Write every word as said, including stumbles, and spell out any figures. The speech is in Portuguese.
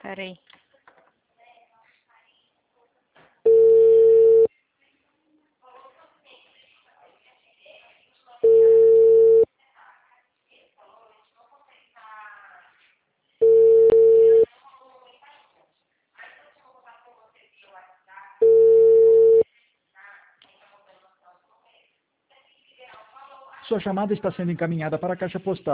Peraí. Sua chamada está sendo encaminhada para a caixa postal.